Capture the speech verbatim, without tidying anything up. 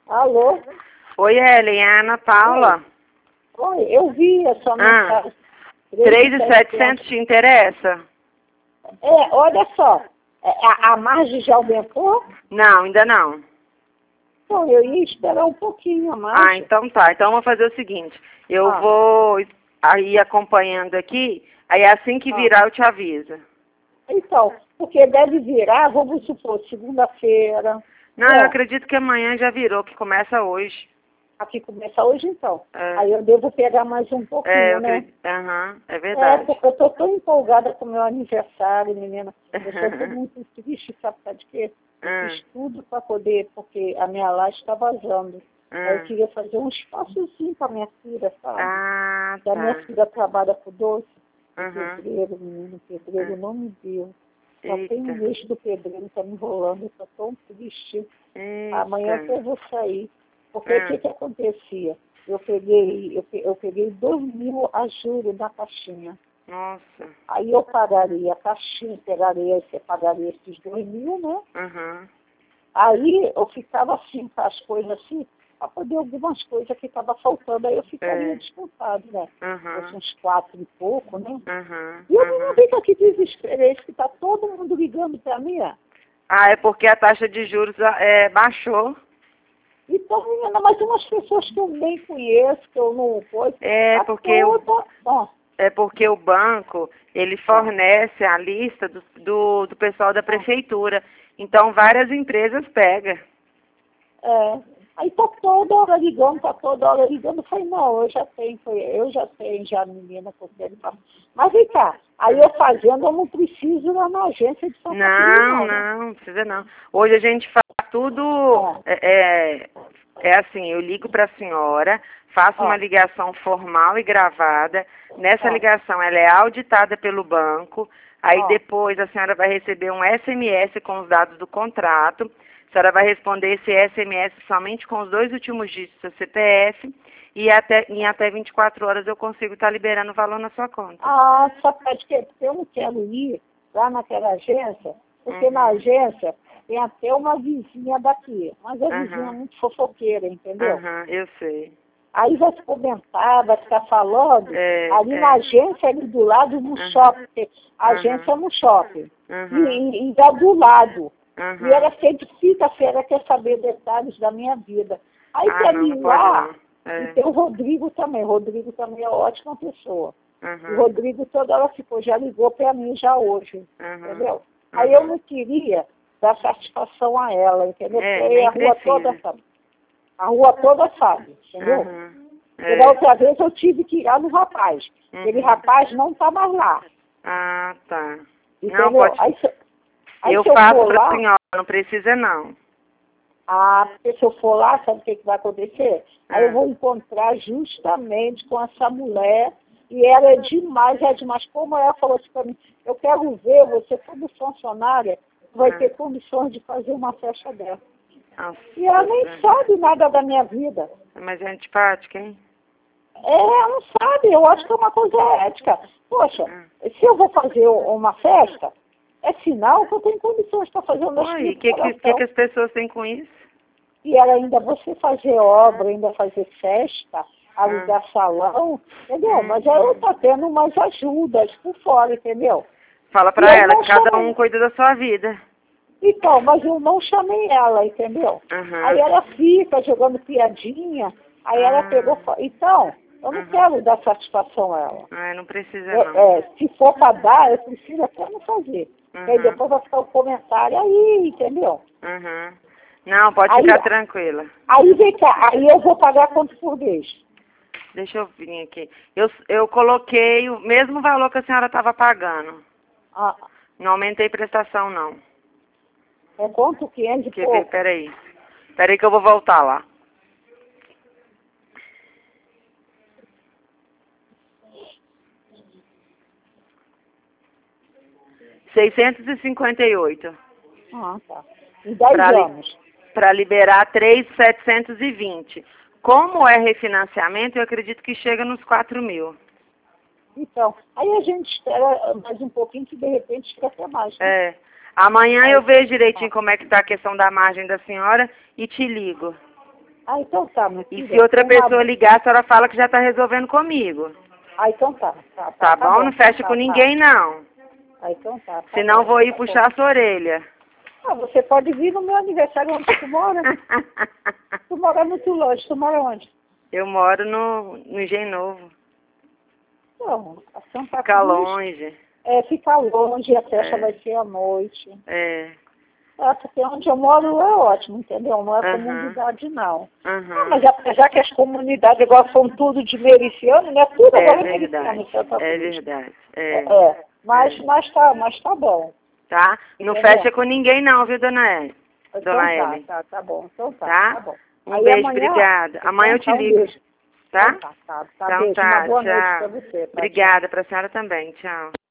Alô? Oi, Ellen, é a Ana Paula. Oi, Oi, eu vi a sua Ah, mensagem. três mil e setecentos te interessa? É, olha só, é, a, a margem já aumentou? Não, ainda não. Então, eu ia esperar um pouquinho a margem. Ah, então tá. Então vamos fazer o seguinte. Eu Ah. vou aí acompanhando aqui, aí assim que Ah. virar eu te aviso. Então, porque deve virar, vamos supor, segunda-feira. Não, É, eu acredito que amanhã já virou, que começa hoje. aqui começa hoje então. É. Aí eu devo pegar mais um pouquinho, É, eu né? acredito. Aham, é É, verdade. porque eu tô tão empolgada com o meu aniversário, menina. Eu tô muito triste, sabe por de quê? Eu Ah. fiz tudo para poder, porque a minha laje está vazando. Aí eu Ah. queria fazer um espaçozinho para minha filha, sabe? Ah, Da minha tá. filha trabalha com doce. O Aham. pedreiro, menino, o pedreiro Ah. não me deu. Só tem um Eita. mês do pedreiro, tá me enrolando, eu tô tão triste. Eita. Amanhã que eu vou sair. Porque o Ah. que que acontecia? Eu peguei, eu, pe- eu peguei dois mil a juro na caixinha. Nossa. Aí eu pagaria a caixinha, pegaria, você pagaria esses dois mil, né? Aham. Aí eu ficava assim, com as coisas assim, para poder algumas coisas que estavam faltando, aí eu ficaria É. descansado, né? Aham. Fosse uns quatro e pouco, né? Aham. E eu Aham. não fico aqui desesperado, que tá todo mundo ligando para mim, ó. Ah, é porque a taxa de juros é, baixou. Então, menina, mas tem umas pessoas que eu nem conheço, que eu não conheço, É tá porque o, toda... Ó, é porque o banco, ele fornece a lista do, do, do pessoal da prefeitura. Então, várias empresas pegam. é, aí tá toda hora ligando, tá toda hora ligando. Eu falei, não, eu já tenho, foi, eu já tenho, já menina, com ele. Mas vem cá, aí eu fazendo, eu não preciso ir lá na agência de Santa Cruz, Não, não, né? não, não precisa não. Hoje a gente faz tudo, Ó, é, é, é assim, eu ligo para a senhora, faço uma ó, ligação formal e gravada. Nessa ó, ligação ela é auditada pelo banco, aí ó. depois a senhora vai receber um S M S com os dados do contrato. A senhora vai responder esse S M S somente com os dois últimos dígitos do seu C P F e até, em até vinte e quatro horas eu consigo estar liberando o valor na sua conta. Ah, sabe por quê? Porque eu não quero ir lá naquela agência, porque na Uhum. agência tem até uma vizinha daqui, mas a vizinha é Aham, muito fofoqueira, entendeu? aham, eu sei. Aí vai se comentar, vai ficar falando, É, ali na é. agência, ali do lado, no Aham. shopping, porque a Aham. agência é no shopping, e, Aham. e, e dá do lado. E Aham. ela sempre fica, se ela quer saber detalhes da minha vida. Aí Ah, quer não, não ir pode lá, não. e É. tem o Rodrigo também, o Rodrigo também é ótima pessoa. O Aham. Rodrigo toda hora ficou, já ligou para mim já hoje, Aham. entendeu? Aí eu Aham. não queria dar satisfação a ela, entendeu? Porque É, aí nem a rua toda precisa. sabe. A rua toda sabe, entendeu? Aham. Porque da É. outra vez eu tive que ir lá no rapaz. Aquele Uhum. rapaz não está mais lá, Ah, tá. Não, entendeu? pode. Aí se, aí Eu se eu faço for pra lá, senhora, não precisa não. ah, porque se eu for lá, sabe o que, que vai acontecer? Aí eu Ah. vou encontrar justamente com essa mulher, e ela é demais, é demais. Como ela falou assim para mim, eu quero ver você como funcionária, vai Ah. ter condições de fazer uma festa dessa. Nossa, E ela nem Senhora. sabe nada da minha vida. Mas é antipática, hein? É, ela não sabe, eu acho que é uma coisa ética. Poxa, Ah. se eu vou fazer uma festa, é sinal que eu tenho condições para fazer o meu Oi, o que, que, que, que as pessoas têm com isso? E ela ainda, você fazer obra, ainda fazer festa, alugar salão, entendeu? Hum. Mas ela está tendo umas ajudas por fora, entendeu? Fala E pra eu ela não que cada um chamei. cuida da sua vida. Então, mas eu não chamei ela, entendeu? Aham. Aí ela fica jogando piadinha, aí ela pegou. Ah. fa- Então, eu não Aham. quero dar satisfação a ela. Ah, não precisa É, não. é, se for para dar, eu prefiro até não fazer. Porque aí Uhum. depois vai ficar o comentário aí, entendeu? Uhum. Não, pode Aí, ficar tranquila. aí vem cá, aí eu vou pagar quanto por mês? Deixa eu vir aqui. Eu, eu coloquei o mesmo valor que a senhora estava pagando. Ah, Não aumentei prestação, não. é quanto? quinhentos e Quer ver? pouco? Peraí. Peraí que eu vou voltar lá. seiscentos e cinquenta e oito. Ah, tá. Em dez Para li, anos. para liberar três mil setecentos e vinte. Como é refinanciamento, eu acredito que chega nos quatro mil. Então, aí a gente espera mais um pouquinho que de repente fica até mais, né? É. Amanhã Aí, eu vejo direitinho ah, como é que está a questão da margem da senhora e te ligo. Ah, então tá, minha E filha. se outra Uma- pessoa ligar, a senhora fala que já está resolvendo comigo. Ah, então tá. Tá, Tá bom? Não fecha tá, com tá. ninguém, não. Ah, então tá. tá Senão bom, vou ir tá puxar bom. a sua orelha. Ah, você pode vir no meu aniversário onde tu mora. Tu mora muito longe. Tu mora onde? Eu moro no, no Engenho Novo. Não, a Santa Fica Cruz. longe. É, fica longe, a festa É. vai ser à noite. É. Ah, porque onde eu moro é ótimo, entendeu? Não é Aham. comunidade, não. Ah, Aham. mas apesar que as comunidades agora são tudo de miliciano, né? Tudo É agora é verdade. miliciano em Santa É Cruz. verdade. É, É. é. Mas, É. mas, tá, mas tá bom. Tá? Não Entendeu? fecha com ninguém, não, viu, dona Ellen? Então Dona tá, Ellen. tá, tá bom. Então tá, Tá? tá bom. Um Aí beijo, amanhã, obrigada. Amanhã eu te então, tá, um ligo. beijo. Tá? Então tá, tá, tá. Então Beijo, uma tá, boa noite pra tchau. você. Tá, tchau. Obrigada, pra senhora também. Tchau.